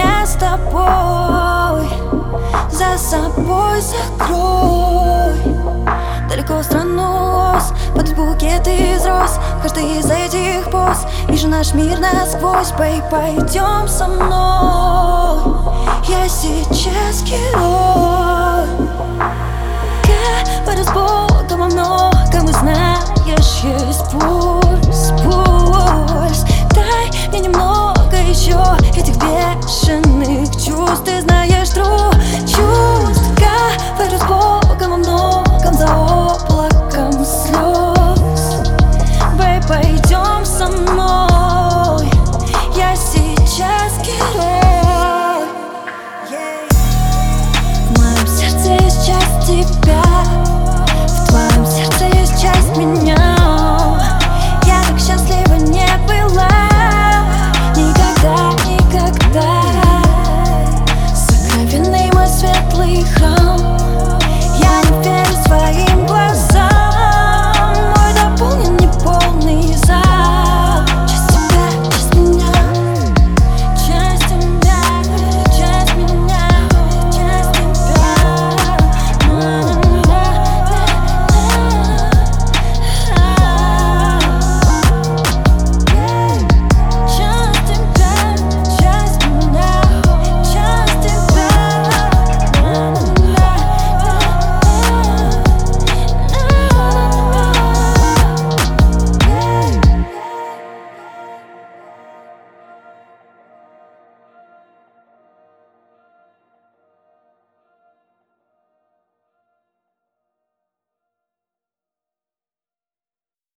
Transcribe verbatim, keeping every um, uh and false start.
меня с тобой, за собой закрой. Далеко в страну ос, под букет из роз. Каждый из этих поз вижу наш мир насквозь. Бэй, пойдем со мной, я сейчас герой. Говорю с Богом во многом, и знаешь, есть пульс, пульс. Дай мне немного еще этих бешеных чувств. Ты знаешь, тру чувств. Говорю с Богом во многом, за облаком слез. Бэй, пойдем со мной, я сейчас герой. В моем сердце есть часть тебя.